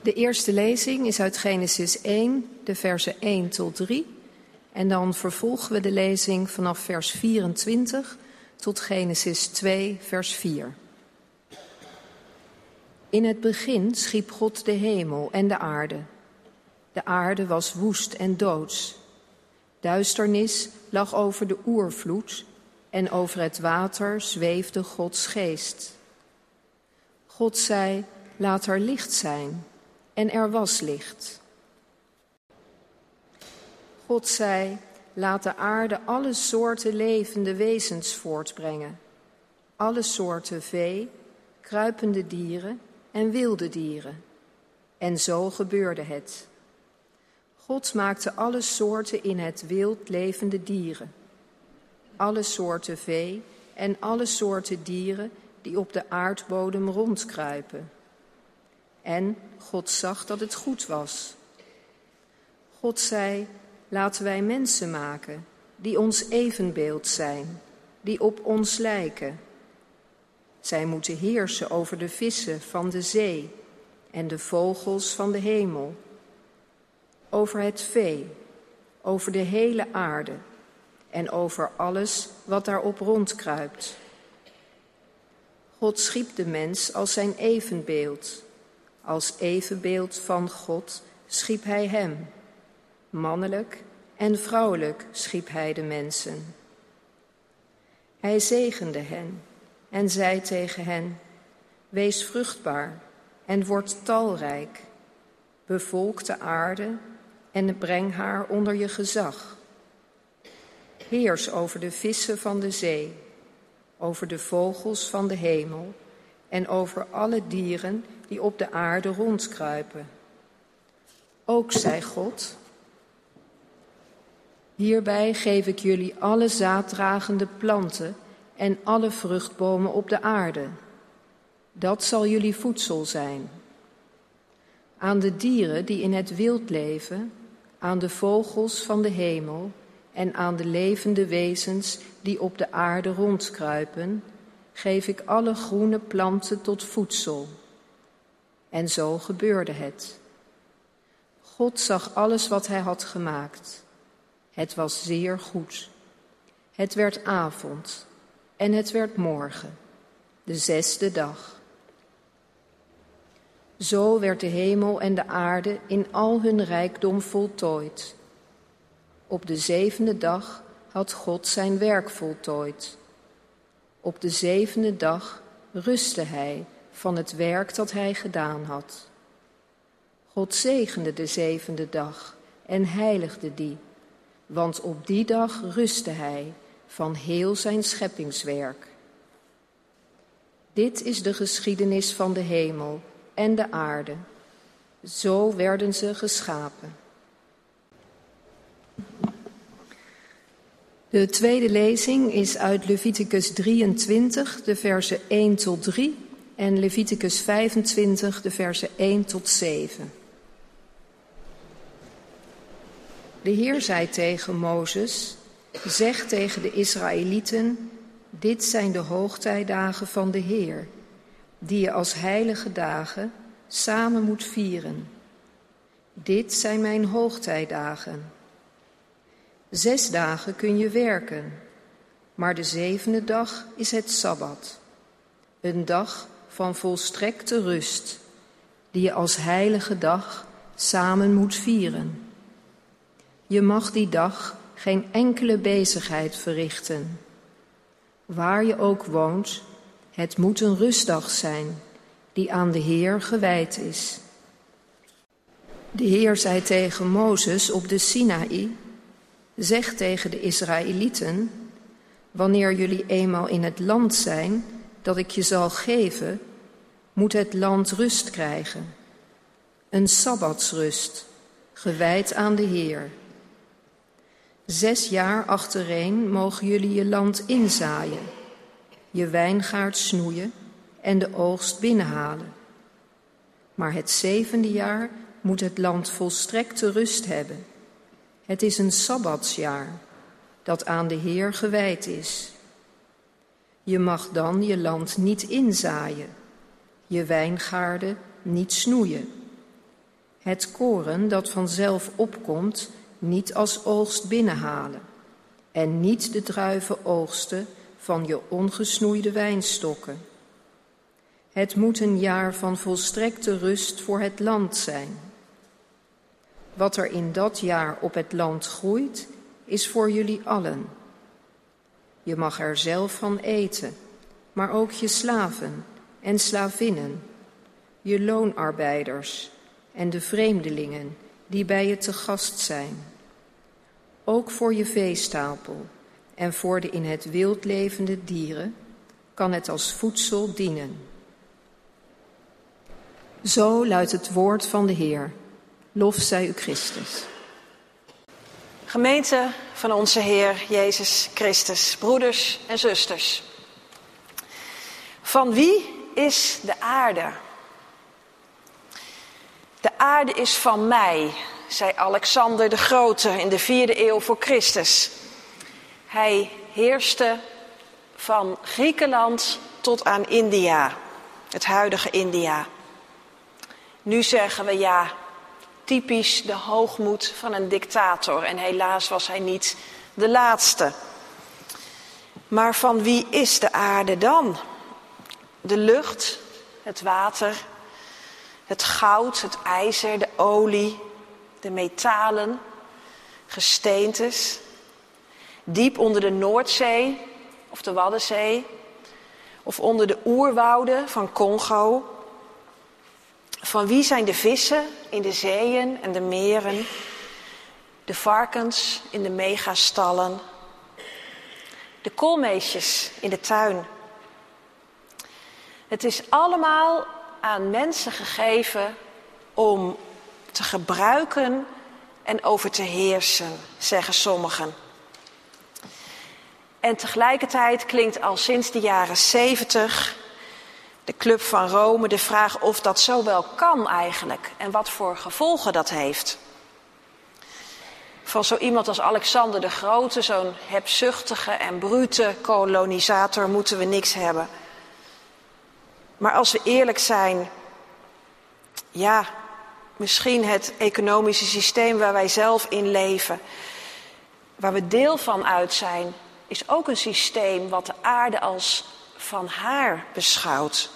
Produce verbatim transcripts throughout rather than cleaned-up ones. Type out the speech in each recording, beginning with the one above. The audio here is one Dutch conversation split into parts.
De eerste lezing is uit Genesis één, de versen één tot drie. En dan vervolgen we de lezing vanaf vers vierentwintig tot Genesis twee, vers vier. In het begin schiep God de hemel en de aarde. De aarde was woest en doods. Duisternis lag over de oervloed en over het water zweefde Gods geest. God zei, laat er licht zijn, en er was licht. God zei, laat de aarde alle soorten levende wezens voortbrengen. Alle soorten vee, kruipende dieren en wilde dieren. En zo gebeurde het. God maakte alle soorten in het wild levende dieren. Alle soorten vee en alle soorten dieren die op de aardbodem rondkruipen. En God zag dat het goed was. God zei, laten wij mensen maken die ons evenbeeld zijn, die op ons lijken. Zij moeten heersen over de vissen van de zee en de vogels van de hemel, over het vee, over de hele aarde en over alles wat daarop rondkruipt. God schiep de mens als zijn evenbeeld. Als evenbeeld van God schiep hij hem. Mannelijk en vrouwelijk schiep hij de mensen. Hij zegende hen en zei tegen hen, wees vruchtbaar en word talrijk. Bevolk de aarde en breng haar onder je gezag. Heers over de vissen van de zee, over de vogels van de hemel en over alle dieren die op de aarde rondkruipen. Ook zei God, hierbij geef ik jullie alle zaaddragende planten en alle vruchtbomen op de aarde. Dat zal jullie voedsel zijn. Aan de dieren die in het wild leven, aan de vogels van de hemel en aan de levende wezens die op de aarde rondkruipen, geef ik alle groene planten tot voedsel. En zo gebeurde het. God zag alles wat hij had gemaakt. Het was zeer goed. Het werd avond en het werd morgen, de zesde dag. Zo werd de hemel en de aarde in al hun rijkdom voltooid. Op de zevende dag had God zijn werk voltooid. Op de zevende dag rustte hij van het werk dat hij gedaan had. God zegende de zevende dag en heiligde die, want op die dag rustte hij van heel zijn scheppingswerk. Dit is de geschiedenis van de hemel en de aarde. Zo werden ze geschapen. De tweede lezing is uit Leviticus drieëntwintig, de versen één tot drie, en Leviticus vijfentwintig, de versen één tot zeven. De Heer zei tegen Mozes, zeg tegen de Israëlieten, dit zijn de hoogtijdagen van de Heer, die je als heilige dagen samen moet vieren. Dit zijn mijn hoogtijdagen. Zes dagen kun je werken, maar de zevende dag is het Sabbat. Een dag van volstrekte rust, die je als heilige dag samen moet vieren. Je mag die dag geen enkele bezigheid verrichten. Waar je ook woont, het moet een rustdag zijn, die aan de Heer gewijd is. De Heer zei tegen Mozes op de Sinaï, zeg tegen de Israëlieten, wanneer jullie eenmaal in het land zijn dat ik je zal geven, moet het land rust krijgen. Een sabbatsrust, gewijd aan de Heer. Zes jaar achtereen mogen jullie je land inzaaien, je wijngaard snoeien en de oogst binnenhalen. Maar het zevende jaar moet het land volstrekte rust hebben. Het is een sabbatsjaar dat aan de Heer gewijd is. Je mag dan je land niet inzaaien, je wijngaarden niet snoeien. Het koren dat vanzelf opkomt, niet als oogst binnenhalen. En niet de druiven oogsten van je ongesnoeide wijnstokken. Het moet een jaar van volstrekte rust voor het land zijn. Wat er in dat jaar op het land groeit, is voor jullie allen. Je mag er zelf van eten, maar ook je slaven en slavinnen, je loonarbeiders en de vreemdelingen die bij je te gast zijn. Ook voor je veestapel en voor de in het wild levende dieren kan het als voedsel dienen. Zo luidt het woord van de Heer. Lof zij u Christus. Gemeente van onze Heer Jezus Christus, broeders en zusters. Van wie is de aarde? De aarde is van mij, zei Alexander de Grote in de vierde eeuw voor Christus. Hij heerste van Griekenland tot aan India, het huidige India. Nu zeggen we ja, typisch de hoogmoed van een dictator. En helaas was hij niet de laatste. Maar van wie is de aarde dan? De lucht, het water, het goud, het ijzer, de olie, de metalen, gesteentes. Diep onder de Noordzee of de Waddenzee. Of onder de oerwouden van Congo. Van wie zijn de vissen in de zeeën en de meren, de varkens in de megastallen, de koolmeesjes in de tuin. Het is allemaal aan mensen gegeven om te gebruiken en over te heersen, zeggen sommigen. En tegelijkertijd klinkt al sinds de jaren zeventig de Club van Rome de vraag of dat zo wel kan eigenlijk en wat voor gevolgen dat heeft. Van zo iemand als Alexander de Grote, zo'n hebzuchtige en brute kolonisator, moeten we niks hebben. Maar als we eerlijk zijn, ja, misschien het economische systeem waar wij zelf in leven, waar we deel van uit zijn, is ook een systeem wat de aarde als van haar beschouwt.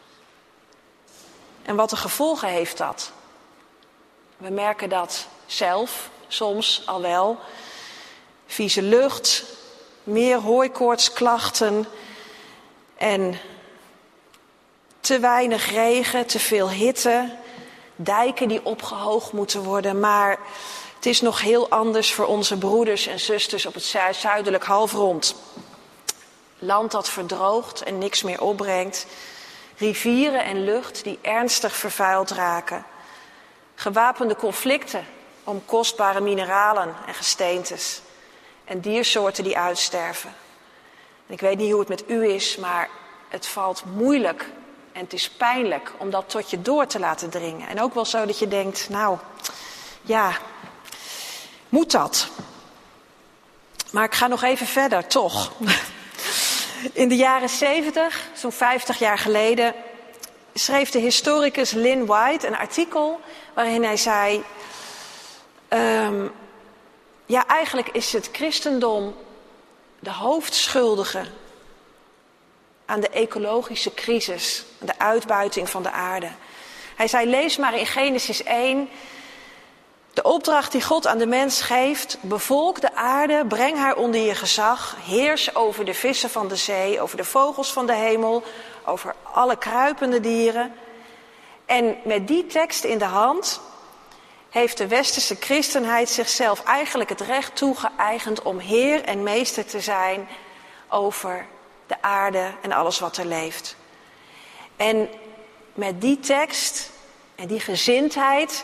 En wat de gevolgen heeft dat? We merken dat zelf soms al wel. Vieze lucht, meer hooikoortsklachten en te weinig regen, te veel hitte, dijken die opgehoogd moeten worden. Maar het is nog heel anders voor onze broeders en zusters op het zuidelijk halfrond. Land dat verdroogt en niks meer opbrengt. Rivieren en lucht die ernstig vervuild raken. Gewapende conflicten om kostbare mineralen en gesteentes. En diersoorten die uitsterven. En ik weet niet hoe het met u is, maar het valt moeilijk en het is pijnlijk om dat tot je door te laten dringen. En ook wel zo dat je denkt, nou, ja, moet dat? Maar ik ga nog even verder, toch? In de jaren zeventig, zo'n vijftig jaar geleden, schreef de historicus Lynn White een artikel waarin hij zei, um, ja, eigenlijk is het christendom de hoofdschuldige aan de ecologische crisis, aan de uitbuiting van de aarde. Hij zei, lees maar in Genesis één, de opdracht die God aan de mens geeft, bevolk de aarde, breng haar onder je gezag, heers over de vissen van de zee, over de vogels van de hemel, over alle kruipende dieren. En met die tekst in de hand heeft de westerse christenheid zichzelf eigenlijk het recht toegeëigend om heer en meester te zijn over de aarde en alles wat er leeft. En met die tekst en die gezindheid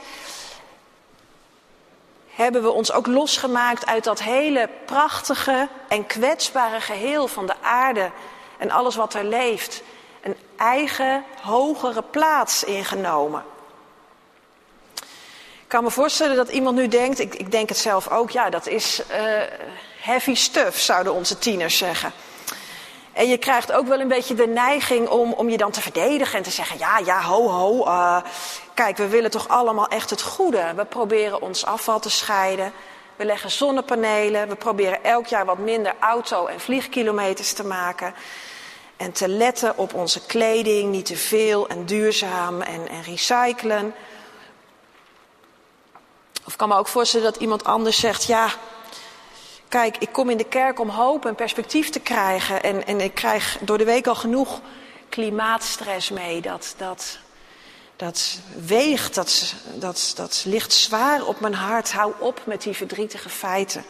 hebben we ons ook losgemaakt uit dat hele prachtige en kwetsbare geheel van de aarde en alles wat er leeft. Een eigen, hogere plaats ingenomen. Ik kan me voorstellen dat iemand nu denkt, ik, ik denk het zelf ook, ja, dat is uh, heavy stuff, zouden onze tieners zeggen. En je krijgt ook wel een beetje de neiging om, om je dan te verdedigen en te zeggen, ja, ja, ho, ho. Uh, kijk, we willen toch allemaal echt het goede. We proberen ons afval te scheiden. We leggen zonnepanelen. We proberen elk jaar wat minder auto- en vliegkilometers te maken. En te letten op onze kleding, niet te veel en duurzaam en, en recyclen. Of ik kan me ook voorstellen dat iemand anders zegt, ja, kijk, ik kom in de kerk om hoop en perspectief te krijgen. En, en ik krijg door de week al genoeg klimaatstress mee. Dat, dat, dat weegt, dat, dat, dat ligt zwaar op mijn hart. Hou op met die verdrietige feiten.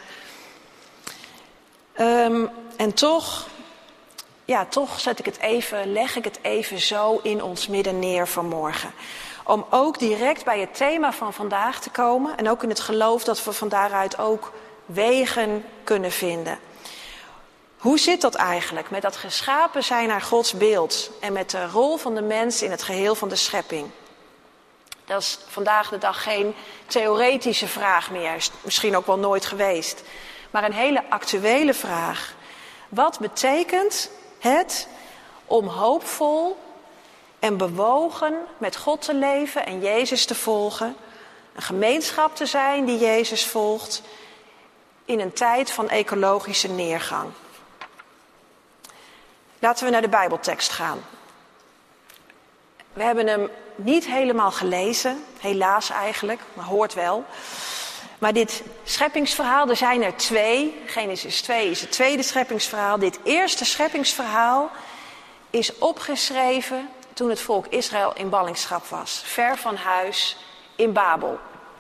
Um, en toch, ja, toch zet ik het even, leg ik het even zo in ons midden neer vanmorgen. Om ook direct bij het thema van vandaag te komen. En ook in het geloof dat we van daaruit ook wegen kunnen vinden. Hoe zit dat eigenlijk met dat geschapen zijn naar Gods beeld en met de rol van de mens in het geheel van de schepping? Dat is vandaag de dag geen theoretische vraag meer, is misschien ook wel nooit geweest, maar een hele actuele vraag. Wat betekent het om hoopvol en bewogen met God te leven en Jezus te volgen, een gemeenschap te zijn die Jezus volgt, in een tijd van ecologische neergang? Laten we naar de Bijbeltekst gaan. We hebben hem niet helemaal gelezen, helaas eigenlijk, maar hoort wel. Maar dit scheppingsverhaal, er zijn er twee. Genesis twee is het tweede scheppingsverhaal. Dit eerste scheppingsverhaal is opgeschreven toen het volk Israël in ballingschap was. Ver van huis in Babel.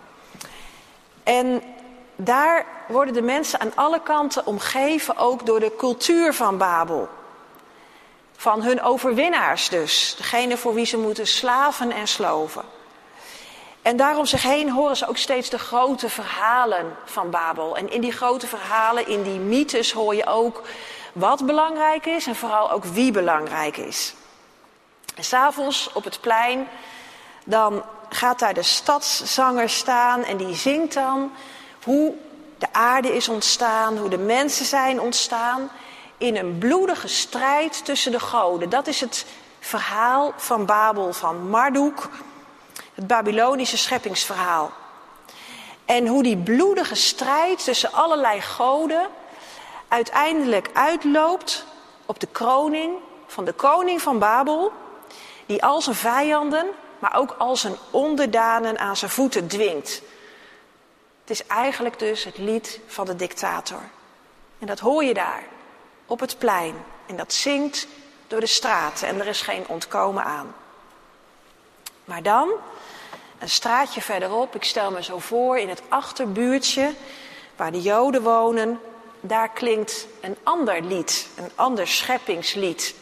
En daar worden de mensen aan alle kanten omgeven, ook door de cultuur van Babel. Van hun overwinnaars dus. Degene voor wie ze moeten slaven en sloven. En daar om zich heen horen ze ook steeds de grote verhalen van Babel. En in die grote verhalen, in die mythes hoor je ook wat belangrijk is en vooral ook wie belangrijk is. En 's avonds op het plein, dan gaat daar de stadszanger staan en die zingt dan hoe de aarde is ontstaan, hoe de mensen zijn ontstaan in een bloedige strijd tussen de goden. Dat is het verhaal van Babel, van Marduk, het Babylonische scheppingsverhaal. En hoe die bloedige strijd tussen allerlei goden uiteindelijk uitloopt op de kroning van de koning van Babel, die al zijn vijanden, maar ook al zijn onderdanen aan zijn voeten dwingt. Het is eigenlijk dus het lied van de dictator. En dat hoor je daar, op het plein. En dat zingt door de straten en er is geen ontkomen aan. Maar dan, een straatje verderop, ik stel me zo voor, in het achterbuurtje waar de Joden wonen, daar klinkt een ander lied, een ander scheppingslied.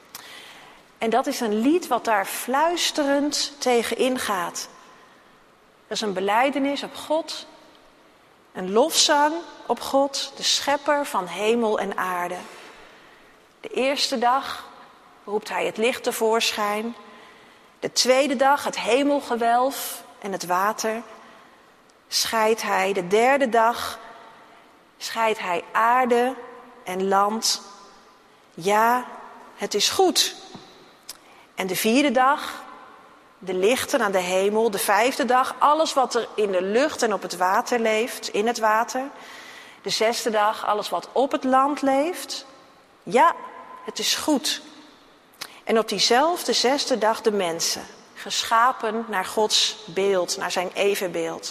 En dat is een lied wat daar fluisterend tegen ingaat. Dat is een belijdenis op God, een lofzang op God, de schepper van hemel en aarde. De eerste dag roept hij het licht tevoorschijn. De tweede dag het hemelgewelf en het water scheidt hij. De derde dag scheidt hij aarde en land. Ja, het is goed. En de vierde dag de lichten aan de hemel. De vijfde dag alles wat er in de lucht en op het water leeft, in het water. De zesde dag alles wat op het land leeft. Ja, het is goed. En op diezelfde zesde dag de mensen, geschapen naar Gods beeld, naar zijn evenbeeld.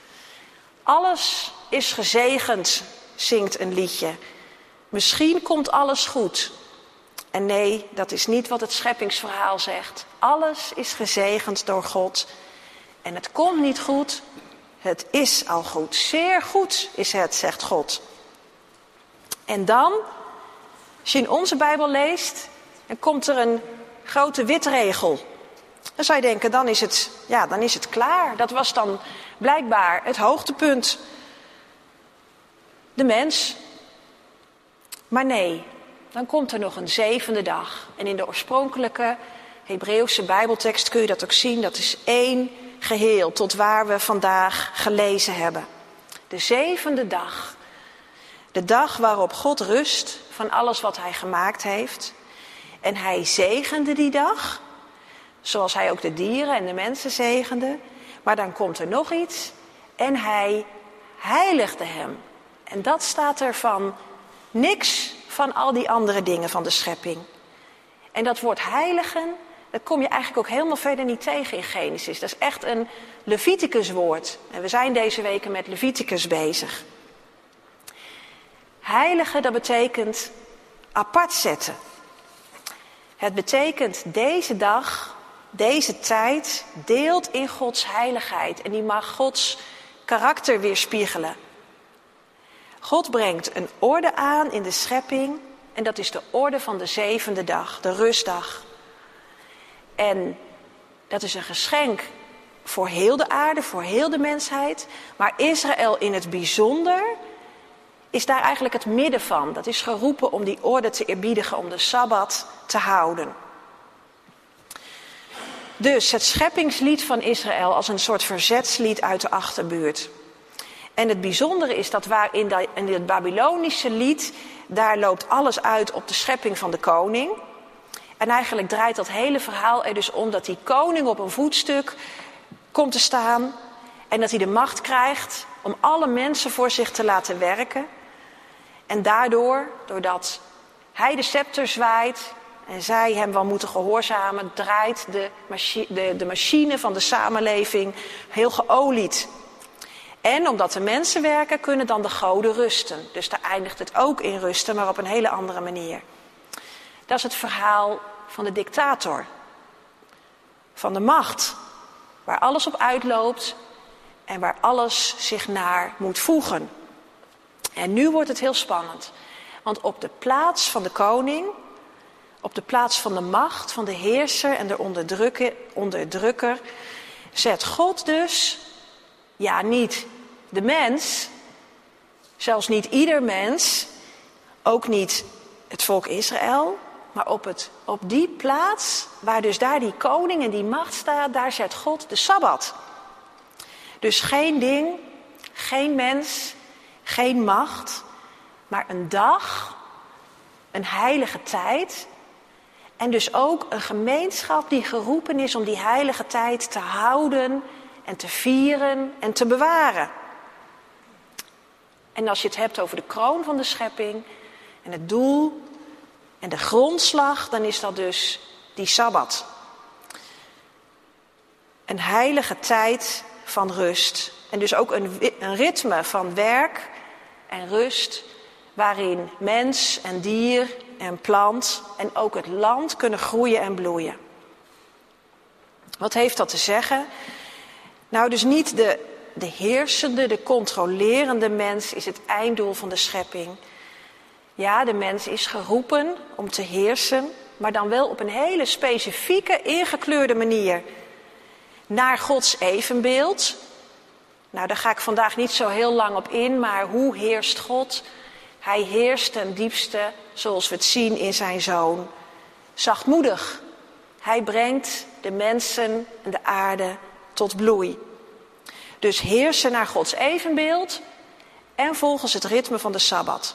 Alles is gezegend, zingt een liedje. Misschien komt alles goed. En nee, dat is niet wat het scheppingsverhaal zegt. Alles is gezegend door God. En het komt niet goed, het is al goed. Zeer goed is het, zegt God. En dan, als je in onze Bijbel leest, dan komt er een grote witregel. Dan zou je denken, dan is het, ja, dan is het klaar. Dat was dan blijkbaar het hoogtepunt. De mens. Maar nee, dan komt er nog een zevende dag. En in de oorspronkelijke Hebreeuwse Bijbeltekst kun je dat ook zien. Dat is één geheel tot waar we vandaag gelezen hebben. De zevende dag. De dag waarop God rust van alles wat hij gemaakt heeft. En hij zegende die dag, zoals hij ook de dieren en de mensen zegende. Maar dan komt er nog iets. En hij heiligde hem. En dat staat er van niks van al die andere dingen van de schepping. En dat woord heiligen, dat kom je eigenlijk ook helemaal verder niet tegen in Genesis. Dat is echt een Leviticus woord. En we zijn deze weken met Leviticus bezig. Heiligen, dat betekent apart zetten. Het betekent deze dag, deze tijd, deelt in Gods heiligheid. En die mag Gods karakter weerspiegelen. God brengt een orde aan in de schepping. En dat is de orde van de zevende dag, de rustdag. En dat is een geschenk voor heel de aarde, voor heel de mensheid. Maar Israël in het bijzonder is daar eigenlijk het midden van. Dat is geroepen om die orde te eerbiedigen, om de Sabbat te houden. Dus het scheppingslied van Israël als een soort verzetslied uit de achterbuurt. En het bijzondere is dat waar in, de, in het Babylonische lied, daar loopt alles uit op de schepping van de koning. En eigenlijk draait dat hele verhaal er dus om dat die koning op een voetstuk komt te staan. En dat hij de macht krijgt om alle mensen voor zich te laten werken. En daardoor, doordat hij de scepter zwaait en zij hem wel moeten gehoorzamen, draait de, machi- de, de machine van de samenleving heel geolied. En omdat de mensen werken, kunnen dan de goden rusten. Dus daar eindigt het ook in rusten, maar op een hele andere manier. Dat is het verhaal van de dictator. Van de macht. Waar alles op uitloopt en waar alles zich naar moet voegen. En nu wordt het heel spannend. Want op de plaats van de koning, op de plaats van de macht, van de heerser en de onderdrukker, onderdrukker, zet God dus, ja niet de mens, zelfs niet ieder mens, ook niet het volk Israël, maar op, het, op die plaats waar dus daar die koning en die macht staat, daar zet God de Sabbat. Dus geen ding, geen mens, geen macht, maar een dag, een heilige tijd. En dus ook een gemeenschap die geroepen is om die heilige tijd te houden en te vieren en te bewaren. En als je het hebt over de kroon van de schepping en het doel en de grondslag, dan is dat dus die Sabbat. Een heilige tijd van rust. En dus ook een, een ritme van werk en rust, waarin mens en dier en plant en ook het land kunnen groeien en bloeien. Wat heeft dat te zeggen? Nou, dus niet de, de heersende, de controlerende mens is het einddoel van de schepping. Ja, de mens is geroepen om te heersen, maar dan wel op een hele specifieke, ingekleurde manier. Naar Gods evenbeeld. Nou, daar ga ik vandaag niet zo heel lang op in, maar hoe heerst God? Hij heerst ten diepste, zoals we het zien in zijn Zoon, zachtmoedig. Hij brengt de mensen en de aarde tot bloei. Dus heersen naar Gods evenbeeld en volgens het ritme van de Sabbat.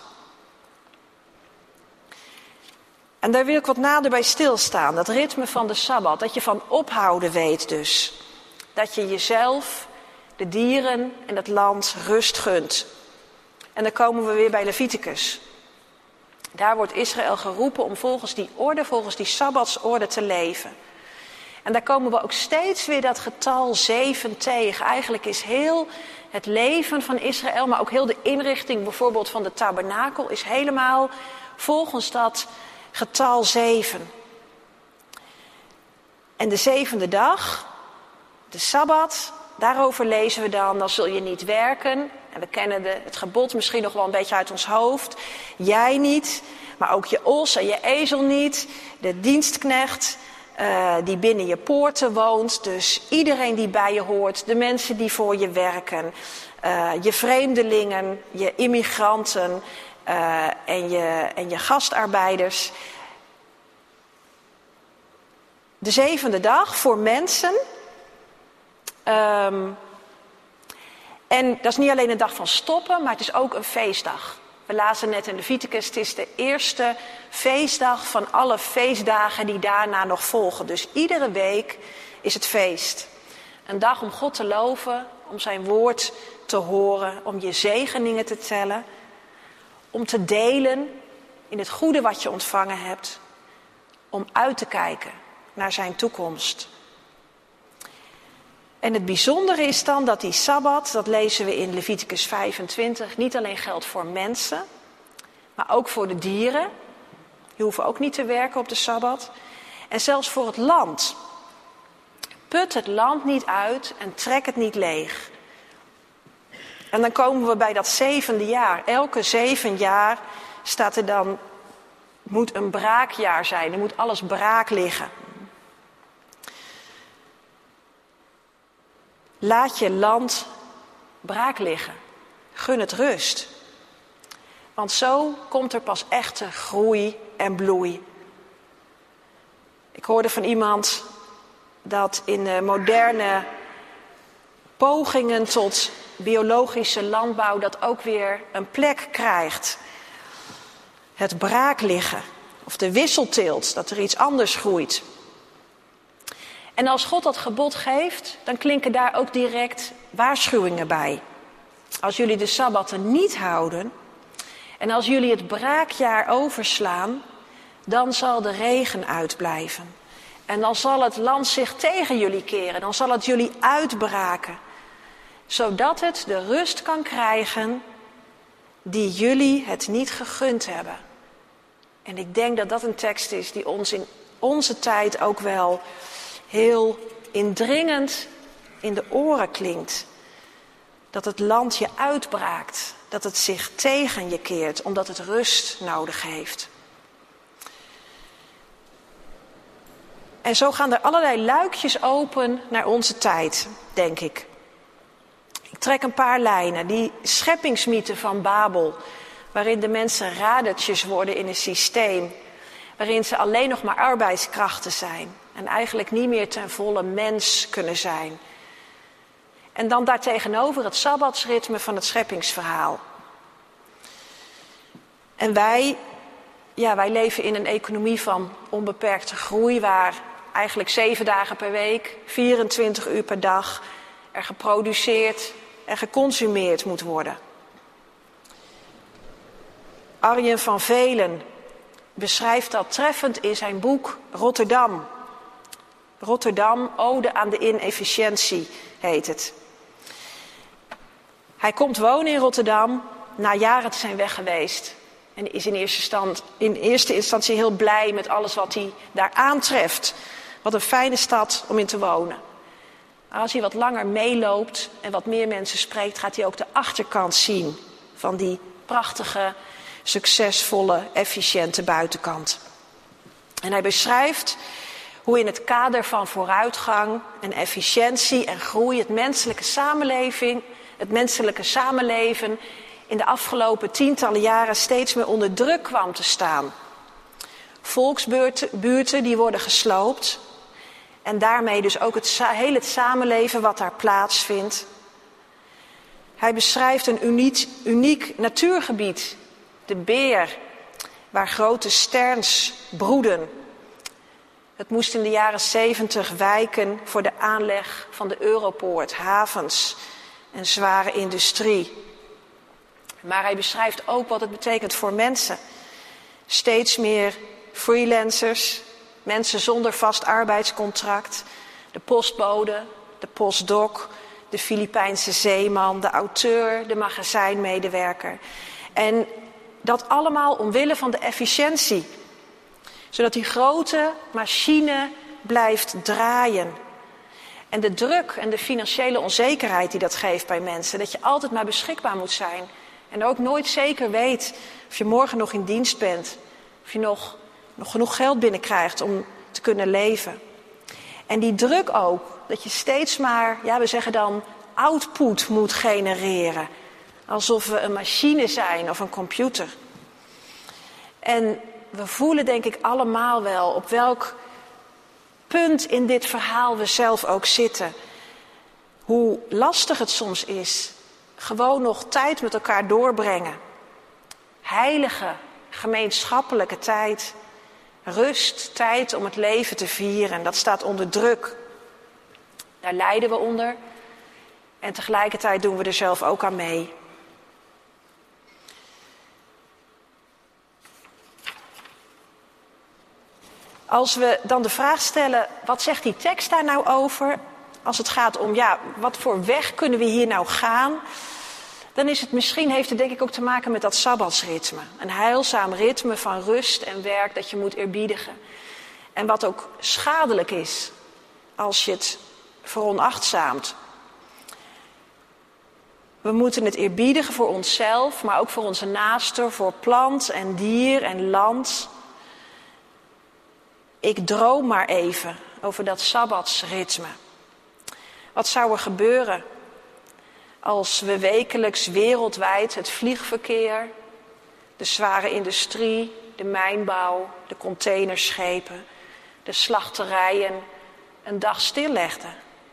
En daar wil ik wat nader bij stilstaan, dat ritme van de Sabbat, dat je van ophouden weet dus. Dat je jezelf, de dieren en het land rust gunt. En dan komen we weer bij Leviticus. Daar wordt Israël geroepen om volgens die orde, volgens die Sabbatsorde te leven. En daar komen we ook steeds weer dat getal zeven tegen. Eigenlijk is heel het leven van Israël, maar ook heel de inrichting bijvoorbeeld van de tabernakel, is helemaal volgens dat getal zeven. En de zevende dag, de Sabbat, daarover lezen we dan, dan zul je niet werken. En we kennen de, het gebod misschien nog wel een beetje uit ons hoofd. Jij niet, maar ook je os en je ezel niet. De dienstknecht uh, die binnen je poorten woont. Dus iedereen die bij je hoort. De mensen die voor je werken. Uh, je vreemdelingen, je immigranten uh, en, je, en je gastarbeiders. De zevende dag voor mensen. Um, en dat is niet alleen een dag van stoppen, maar het is ook een feestdag. We lazen net in Leviticus, het is de eerste feestdag van alle feestdagen die daarna nog volgen. Dus iedere week is het feest. Een dag om God te loven, om zijn woord te horen, om je zegeningen te tellen. Om te delen in het goede wat je ontvangen hebt. Om uit te kijken naar zijn toekomst. En het bijzondere is dan dat die Sabbat, dat lezen we in Leviticus vijfentwintig, niet alleen geldt voor mensen, maar ook voor de dieren. Die hoeven ook niet te werken op de Sabbat. En zelfs voor het land. Put het land niet uit en trek het niet leeg. En dan komen we bij dat zevende jaar. Elke zeven jaar staat er dan, moet een braakjaar zijn. Er moet alles braak liggen. Laat je land braak liggen. Gun het rust. Want zo komt er pas echte groei en bloei. Ik hoorde van iemand dat in de moderne pogingen tot biologische landbouw dat ook weer een plek krijgt. Het braak liggen of de wisselteelt, dat er iets anders groeit. En als God dat gebod geeft, dan klinken daar ook direct waarschuwingen bij. Als jullie de sabbatten niet houden en als jullie het braakjaar overslaan, dan zal de regen uitblijven. En dan zal het land zich tegen jullie keren, dan zal het jullie uitbraken. Zodat het de rust kan krijgen die jullie het niet gegund hebben. En ik denk dat dat een tekst is die ons in onze tijd ook wel heel indringend in de oren klinkt. Dat het land je uitbraakt, dat het zich tegen je keert, omdat het rust nodig heeft. En zo gaan er allerlei luikjes open naar onze tijd, denk ik. Ik trek een paar lijnen. Die scheppingsmythe van Babel, waarin de mensen radertjes worden in een systeem, waarin ze alleen nog maar arbeidskrachten zijn en eigenlijk niet meer ten volle mens kunnen zijn. En dan daartegenover het sabbatsritme van het scheppingsverhaal. En wij, ja, wij leven in een economie van onbeperkte groei, waar eigenlijk zeven dagen per week, vierentwintig uur per dag er geproduceerd en geconsumeerd moet worden. Arjen van Velen beschrijft dat treffend in zijn boek Rotterdam. Rotterdam, Ode aan de inefficiëntie heet het. Hij komt wonen in Rotterdam na jaren te zijn weg geweest. En is in eerste, stand, in eerste instantie heel blij met alles wat hij daar aantreft. Wat een fijne stad om in te wonen. Maar als hij wat langer meeloopt en wat meer mensen spreekt, gaat hij ook de achterkant zien van die prachtige, succesvolle, efficiënte buitenkant. En hij beschrijft hoe in het kader van vooruitgang en efficiëntie en groei het menselijke samenleving, het menselijke samenleven in de afgelopen tientallen jaren steeds meer onder druk kwam te staan. Volksbuurten die worden gesloopt en daarmee dus ook het hele het samenleven wat daar plaatsvindt. Hij beschrijft een uniek, uniek natuurgebied, de Beer, waar grote sterns broeden. Het moest in de jaren zeventig wijken voor de aanleg van de Europoort, havens en zware industrie. Maar hij beschrijft ook wat het betekent voor mensen. Steeds meer freelancers, mensen zonder vast arbeidscontract, de postbode, de postdoc, de Filipijnse zeeman, de auteur, de magazijnmedewerker. En dat allemaal omwille van de efficiëntie. Zodat die grote machine blijft draaien. En de druk en de financiële onzekerheid die dat geeft bij mensen. Dat je altijd maar beschikbaar moet zijn. En ook nooit zeker weet of je morgen nog in dienst bent. Of je nog, nog genoeg geld binnenkrijgt om te kunnen leven. En die druk ook, dat je steeds maar, ja we zeggen dan, output moet genereren. Alsof we een machine zijn of een computer. En we voelen denk ik allemaal wel op welk punt in dit verhaal we zelf ook zitten. Hoe lastig het soms is. Gewoon nog tijd met elkaar doorbrengen. heilige, gemeenschappelijke tijd. Rust, tijd om het leven te vieren. Dat staat onder druk. Daar lijden we onder. En tegelijkertijd doen we er zelf ook aan mee. Als we dan de vraag stellen, wat zegt die tekst daar nou over? Als het gaat om, ja, wat voor weg kunnen we hier nou gaan? Dan is het misschien, heeft het denk ik ook te maken met dat sabbatsritme. Een heilzaam ritme van rust en werk dat je moet eerbiedigen. En wat ook schadelijk is als je het veronachtzaamt. We moeten het eerbiedigen voor onszelf, maar ook voor onze naasten, voor plant en dier en land. Ik droom maar even over dat sabbatsritme. Wat zou er gebeuren als we wekelijks wereldwijd het vliegverkeer, de zware industrie, de mijnbouw, de containerschepen, de slachterijen een dag stillegden?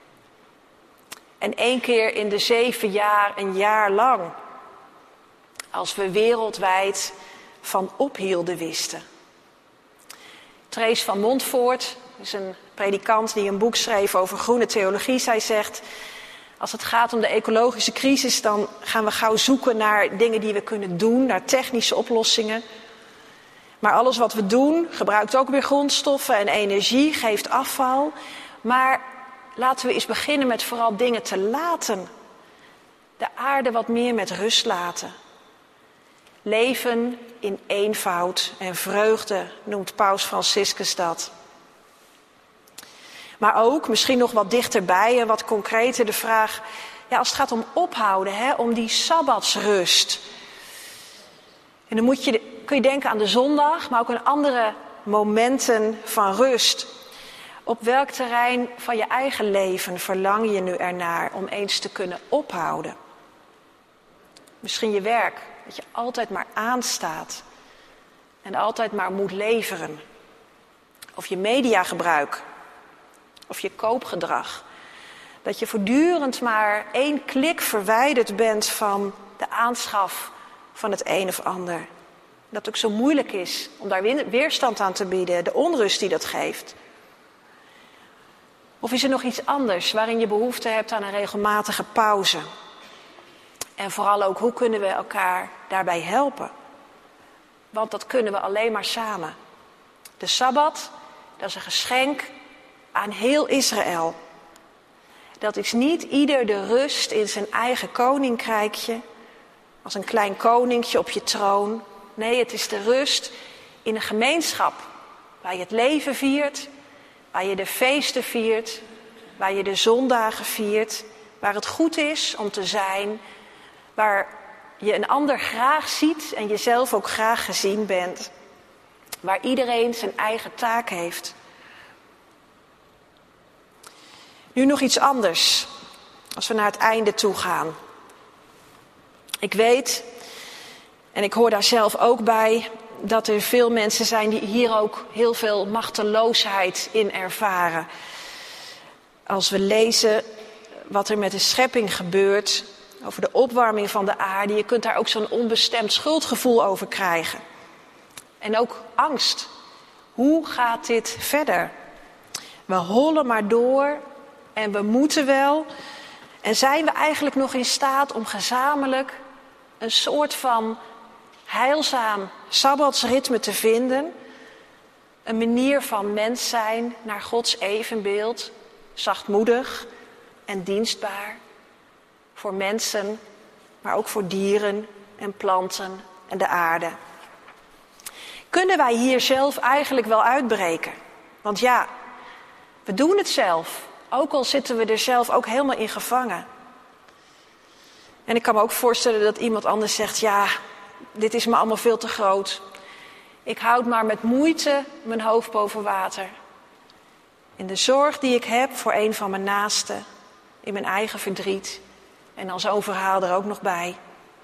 En één keer in de zeven jaar, een jaar lang, als we wereldwijd van ophielden wisten. Trees van Montfort is een predikant die een boek schreef over groene theologie. Zij zegt, als het gaat om de ecologische crisis, dan gaan we gauw zoeken naar dingen die we kunnen doen, naar technische oplossingen. Maar alles wat we doen gebruikt ook weer grondstoffen en energie, geeft afval. Maar laten we eens beginnen met vooral dingen te laten. De aarde wat meer met rust laten. Leven in eenvoud en vreugde, noemt Paus Franciscus dat. Maar ook, misschien nog wat dichterbij en wat concreter de vraag, ja, als het gaat om ophouden, hè, om die sabbatsrust. En dan moet je, kun je denken aan de zondag, maar ook aan andere momenten van rust. Op welk terrein van je eigen leven verlang je nu ernaar om eens te kunnen ophouden? Misschien je werk, dat je altijd maar aanstaat en altijd maar moet leveren. Of je mediagebruik, of je koopgedrag. Dat je voortdurend maar één klik verwijderd bent van de aanschaf van het een of ander. Dat het ook zo moeilijk is om daar weerstand aan te bieden, de onrust die dat geeft. Of is er nog iets anders waarin je behoefte hebt aan een regelmatige pauze? En vooral ook, hoe kunnen we elkaar daarbij helpen? Want dat kunnen we alleen maar samen. De Sabbat, dat is een geschenk aan heel Israël. Dat is niet ieder de rust in zijn eigen koninkrijkje, als een klein koninkje op je troon. Nee, het is de rust in een gemeenschap waar je het leven viert, waar je de feesten viert, waar je de zondagen viert, waar het goed is om te zijn, waar je een ander graag ziet en jezelf ook graag gezien bent, waar iedereen zijn eigen taak heeft. Nu nog iets anders, als we naar het einde toe gaan. Ik weet, en ik hoor daar zelf ook bij, dat er veel mensen zijn die hier ook heel veel machteloosheid in ervaren. Als we lezen wat er met de schepping gebeurt, over de opwarming van de aarde, je kunt daar ook zo'n onbestemd schuldgevoel over krijgen. En ook angst. Hoe gaat dit verder? We hollen maar door en we moeten wel. En zijn we eigenlijk nog in staat om gezamenlijk een soort van heilzaam sabbatsritme te vinden? Een manier van mens zijn naar Gods evenbeeld, zachtmoedig en dienstbaar. Voor mensen, maar ook voor dieren en planten en de aarde. Kunnen wij hier zelf eigenlijk wel uitbreken? Want ja, we doen het zelf. Ook al zitten we er zelf ook helemaal in gevangen. En ik kan me ook voorstellen dat iemand anders zegt, ja, dit is me allemaal veel te groot. Ik houd maar met moeite mijn hoofd boven water. In de zorg die ik heb voor een van mijn naasten, in mijn eigen verdriet. En dan zo'n verhaal er ook nog bij.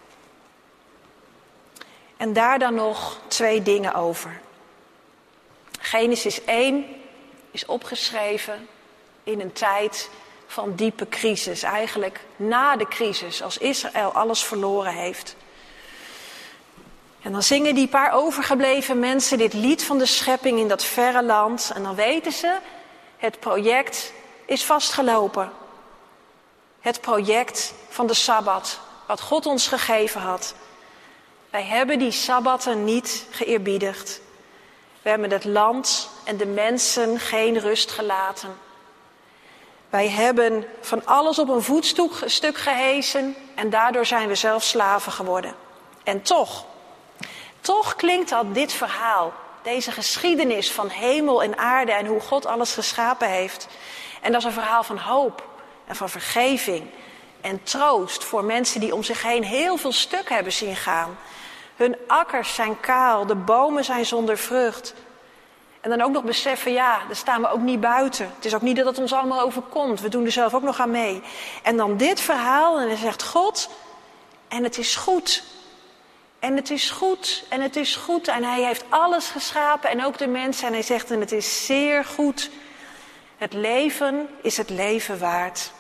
En daar dan nog twee dingen over. Genesis één is opgeschreven in een tijd van diepe crisis. Eigenlijk na de crisis, als Israël alles verloren heeft. En dan zingen die paar overgebleven mensen dit lied van de schepping in dat verre land. En dan weten ze, het project is vastgelopen. Het project van de Sabbat, wat God ons gegeven had. Wij hebben die Sabbatten niet geëerbiedigd. We hebben het land en de mensen geen rust gelaten. Wij hebben van alles op een voetstuk gehesen en daardoor zijn we zelf slaven geworden. En toch, toch klinkt dat dit verhaal, deze geschiedenis van hemel en aarde en hoe God alles geschapen heeft. En dat is een verhaal van hoop en van vergeving en troost voor mensen die om zich heen heel veel stuk hebben zien gaan. Hun akkers zijn kaal, de bomen zijn zonder vrucht. En dan ook nog beseffen, ja, daar staan we ook niet buiten. Het is ook niet dat het ons allemaal overkomt. We doen er zelf ook nog aan mee. En dan dit verhaal en dan zegt God, en het is goed. En het is goed, en het is goed. En hij heeft alles geschapen en ook de mensen. En hij zegt, en het is zeer goed. Het leven is het leven waard.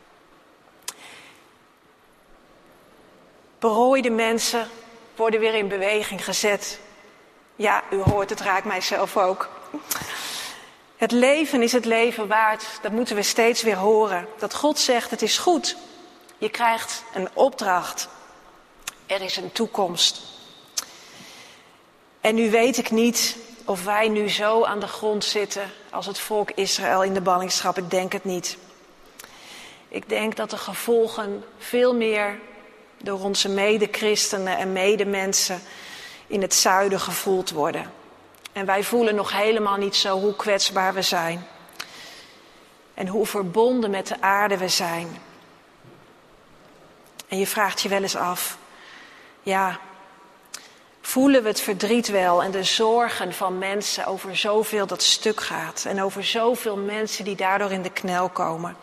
Berooide mensen worden weer in beweging gezet. Ja, u hoort, het raakt mijzelf ook. Het leven is het leven waard. Dat moeten we steeds weer horen. Dat God zegt, het is goed. Je krijgt een opdracht. Er is een toekomst. En nu weet ik niet of wij nu zo aan de grond zitten als het volk Israël in de ballingschap. Ik denk het niet. Ik denk dat de gevolgen veel meer door onze medechristenen en medemensen in het zuiden gevoeld worden. En wij voelen nog helemaal niet zo hoe kwetsbaar we zijn. En hoe verbonden met de aarde we zijn. En je vraagt je wel eens af, ja, voelen we het verdriet wel en de zorgen van mensen over zoveel dat stuk gaat. En over zoveel mensen die daardoor in de knel komen.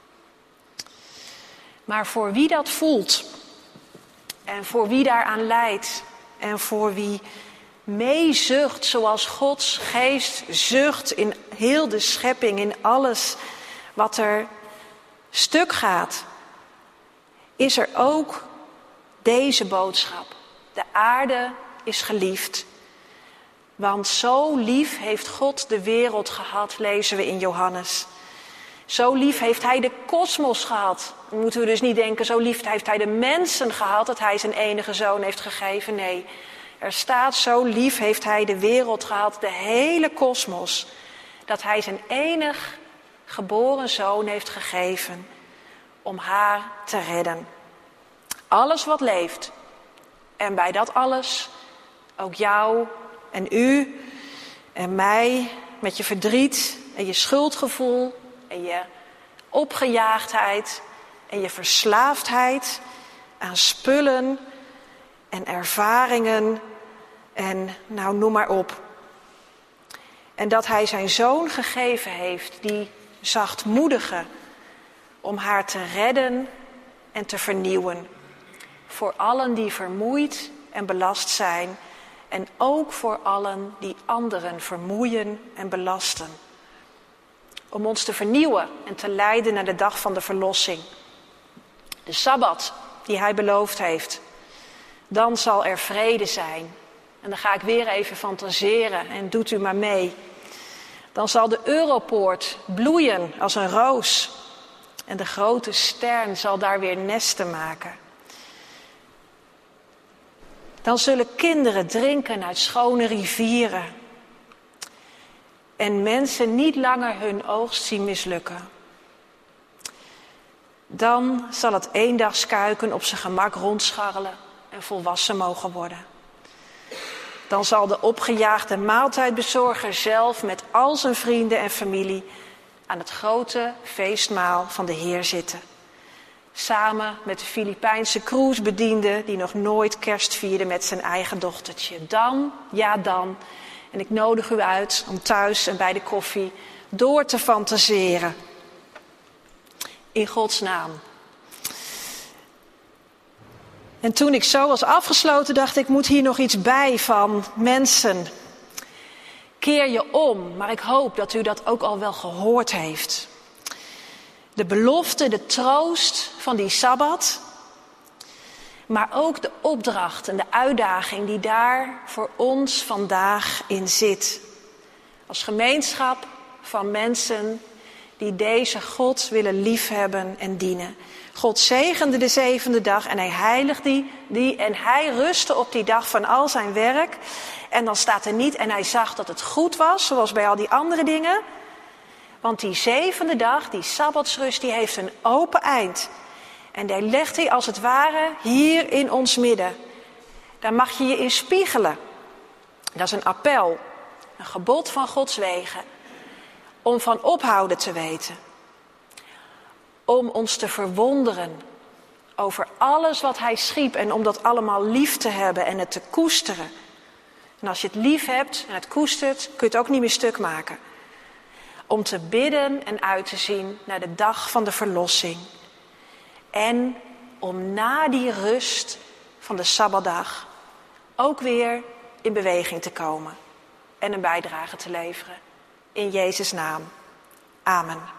Maar voor wie dat voelt en voor wie daaraan lijdt en voor wie meezucht zoals Gods geest zucht in heel de schepping, in alles wat er stuk gaat, is er ook deze boodschap. De aarde is geliefd. Want zo lief heeft God de wereld gehad, lezen we in Johannes. Zo lief heeft hij de kosmos gehad. Dan moeten we dus niet denken, zo lief heeft hij de mensen gehad, dat hij zijn enige zoon heeft gegeven. Nee, er staat, zo lief heeft hij de wereld gehad, de hele kosmos, dat hij zijn enig geboren zoon heeft gegeven om haar te redden. Alles wat leeft, en bij dat alles ook jou en u en mij met je verdriet en je schuldgevoel en je opgejaagdheid en je verslaafdheid aan spullen en ervaringen en nou noem maar op. En dat hij zijn zoon gegeven heeft, die zachtmoedige, om haar te redden en te vernieuwen. Voor allen die vermoeid en belast zijn en ook voor allen die anderen vermoeien en belasten. Om ons te vernieuwen en te leiden naar de dag van de verlossing. De Sabbat die hij beloofd heeft. Dan zal er vrede zijn. En dan ga ik weer even fantaseren en doet u maar mee. Dan zal de Europoort bloeien als een roos. En de grote stern zal daar weer nesten maken. Dan zullen kinderen drinken uit schone rivieren. En mensen niet langer hun oogst zien mislukken. Dan zal het eendagskuiken op zijn gemak rondscharrelen en volwassen mogen worden. Dan zal de opgejaagde maaltijdbezorger zelf met al zijn vrienden en familie aan het grote feestmaal van de Heer zitten. Samen met de Filipijnse cruisebediende die nog nooit kerst vierde met zijn eigen dochtertje. Dan, ja dan, en ik nodig u uit om thuis en bij de koffie door te fantaseren. In Gods naam. En toen ik zo was afgesloten, dacht ik, moet hier nog iets bij van mensen. Keer je om, maar ik hoop dat u dat ook al wel gehoord heeft. De belofte, de troost van die Sabbat. Maar ook de opdracht en de uitdaging die daar voor ons vandaag in zit. Als gemeenschap van mensen die deze God willen liefhebben en dienen. God zegende de zevende dag en hij heiligde die, die en hij rustte op die dag van al zijn werk. En dan staat er niet en hij zag dat het goed was, zoals bij al die andere dingen. Want die zevende dag, die sabbatsrust, die heeft een open eind. En daar legt hij als het ware hier in ons midden. Daar mag je je in spiegelen. Dat is een appel, een gebod van Gods wegen. Om van ophouden te weten. Om ons te verwonderen over alles wat hij schiep. En om dat allemaal lief te hebben en het te koesteren. En als je het lief hebt en het koestert, kun je het ook niet meer stuk maken. Om te bidden en uit te zien naar de dag van de verlossing. En om na die rust van de Sabbatdag ook weer in beweging te komen. En een bijdrage te leveren. In Jezus' naam. Amen.